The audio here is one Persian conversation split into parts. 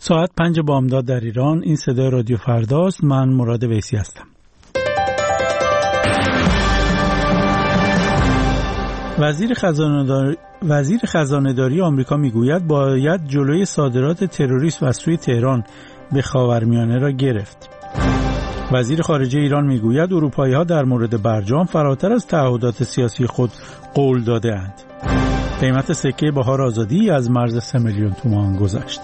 ساعت 5 بامداد در ایران. این صدای رادیو فرداست. من مراد ویسی هستم. وزیر خزانه‌داری آمریکا میگوید باید جلوی صادرات تروریسم از سوی تهران به خاورمیانه را گرفت. وزیر خارجه ایران میگوید اروپایی‌ها در مورد برجام فراتر از تعهدات سیاسی خود قول داده‌اند. قیمت سکه بهار آزادی از مرز 3 میلیون تومان گذشت.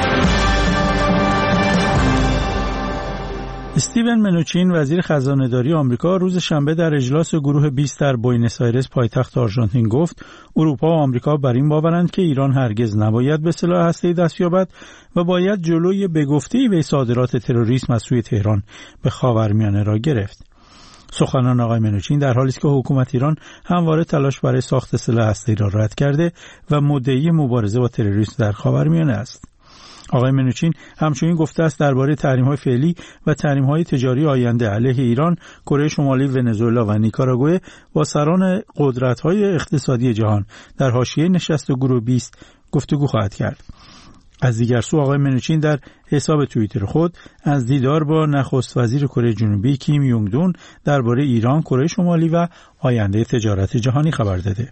استیون منوچین وزیر خزانه‌داری آمریکا روز شنبه در اجلاس گروه 20 در بوئنوس آیرس پایتخت آرژانتین گفت اروپا و آمریکا بر این باورند که ایران هرگز نباید به سلاح هسته‌ای دست یابد و باید جلوی به گفته‌ای به صادرات تروریسم از سوی تهران به خاورمیانه را گرفت. سخنان آقای منوچین در حالی است که حکومت ایران همواره تلاش برای ساخت سلاح هسته‌ای را رد کرده و مدعی مبارزه با تروریسم در خاورمیانه است. آقای منوچین همچنین گفته است درباره تحریم‌های فعلی و تحریم‌های تجاری آینده علیه ایران، کره شمالی، ونزوئلا و نیکاراگوئه با سران قدرت‌های اقتصادی جهان در حاشیه نشست گروه 20 گفتگو خواهد کرد. از دیگر سو آقای منوچین در حساب توییتر خود از دیدار با نخست وزیر کره جنوبی کیم یونگ دون درباره ایران، کره شمالی و آینده تجارت جهانی خبر داده.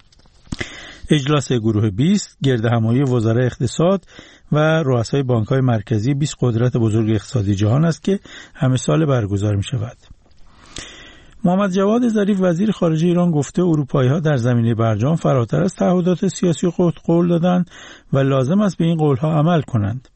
اجلاس گروه 20 گردهمایی وزرای اقتصاد و رؤسای بانک‌های مرکزی 20 قدرت بزرگ اقتصادی جهان است که همه سال برگزار می‌شود. محمد جواد ظریف وزیر خارجه ایران گفته اروپایی‌ها در زمینه برجام فراتر از تعهدات سیاسی خود قول دادند و لازم است به این قول‌ها عمل کنند.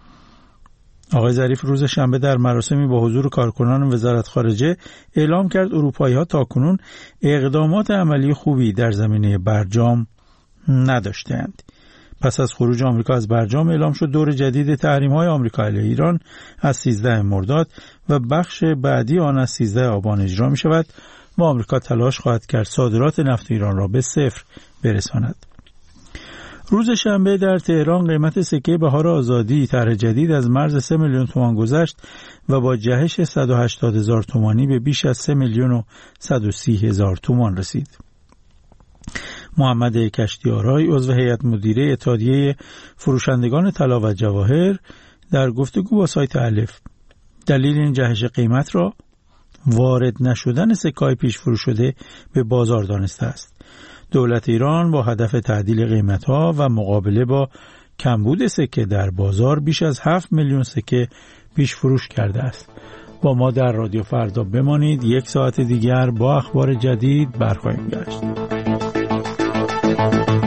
آقای ظریف روز شنبه در مراسمی با حضور کارکنان وزارت خارجه اعلام کرد اروپایی‌ها تاکنون اقدامات عملی خوبی در زمینه برجام نداشتند. پس از خروج آمریکا از برجام اعلام شد دور جدید تحریم‌های آمریکا علیه ایران از 13 مرداد و بخش بعدی آن از 13 آبان اجرا می‌شود و آمریکا تلاش خواهد کرد صادرات نفت ایران را به صفر برساند. روز شنبه در تهران قیمت سکه بهار آزادی طرح جدید از مرز 3 میلیون تومان گذشت و با جهش 180,000 تومانی به بیش از 3,130,000 تومان رسید. محمد کشتیارای عضو هیئت مدیره اتحادیه فروشندگان طلا و جواهر در گفتگو با سایت الف دلیل این جهش قیمت را وارد نشدن سکه‌های پیش فروش شده به بازار دانسته است. دولت ایران با هدف تعدیل قیمت‌ها و مقابله با کمبود سکه در بازار بیش از 7 میلیون سکه پیش فروش کرده است. با ما در رادیو فردا بمانید. 1 ساعت دیگر با اخبار جدید برخواهیم گشت.